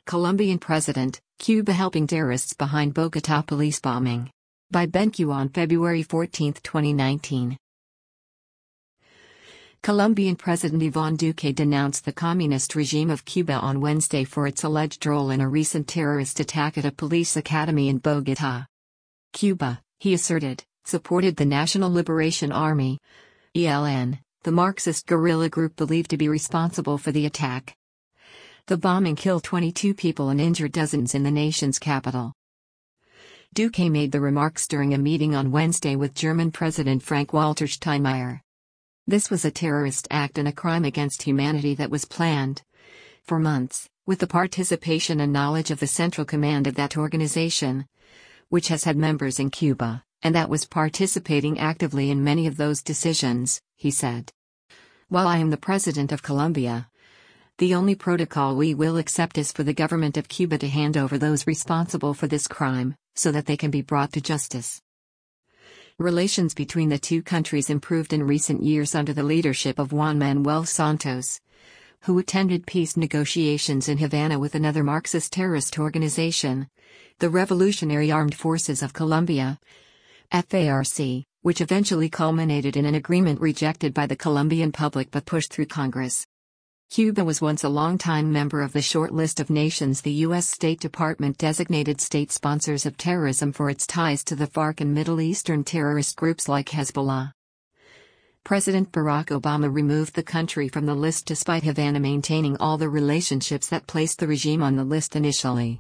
Colombian President, Cuba helping terrorists behind Bogotá police bombing. By BenQ on February 14, 2019. Colombian President Iván Duque denounced the communist regime of Cuba on Wednesday for its alleged role in a recent terrorist attack at a police academy in Bogotá. Cuba, he asserted, supported the National Liberation Army, ELN, the Marxist guerrilla group believed to be responsible for the attack. The bombing killed 22 people and injured dozens in the nation's capital. Duque made the remarks during a meeting on Wednesday with German President Frank-Walter Steinmeier. This was a terrorist act and a crime against humanity that was planned for months, with the participation and knowledge of the Central Command of that organization, which has had members in Cuba, and that was participating actively in many of those decisions, he said. While I am the President of Colombia, the only protocol we will accept is for the government of Cuba to hand over those responsible for this crime, so that they can be brought to justice. Relations between the two countries improved in recent years under the leadership of Juan Manuel Santos, who attended peace negotiations in Havana with another Marxist terrorist organization, the Revolutionary Armed Forces of Colombia, FARC, which eventually culminated in an agreement rejected by the Colombian public but pushed through Congress. Cuba was once a longtime member of the short list of nations the U.S. State Department designated state sponsors of terrorism for its ties to the FARC and Middle Eastern terrorist groups like Hezbollah. President Barack Obama removed the country from the list despite Havana maintaining all the relationships that placed the regime on the list initially.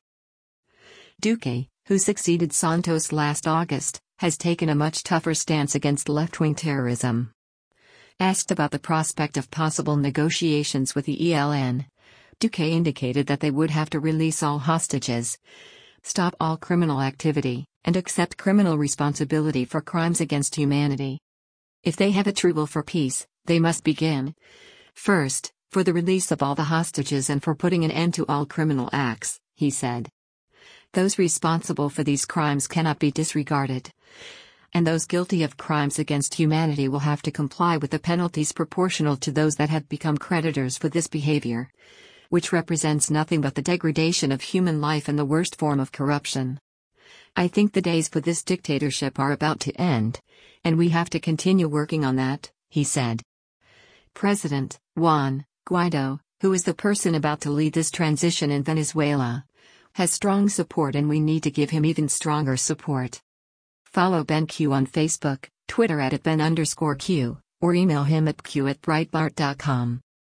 Duque, who succeeded Santos last August, has taken a much tougher stance against left-wing terrorism. Asked about the prospect of possible negotiations with the ELN, Duque indicated that they would have to release all hostages, stop all criminal activity, and accept criminal responsibility for crimes against humanity. If they have a true will for peace, they must begin, first, for the release of all the hostages and for putting an end to all criminal acts, he said. Those responsible for these crimes cannot be disregarded, and those guilty of crimes against humanity will have to comply with the penalties proportional to those that have become creditors for this behavior, which represents nothing but the degradation of human life and the worst form of corruption. I think the days for this dictatorship are about to end, and we have to continue working on that, he said. President Juan Guaido, who is the person about to lead this transition in Venezuela, has strong support and we need to give him even stronger support. Follow BenQ on Facebook, Twitter @Ben_Q, or email him at q@breitbart.com.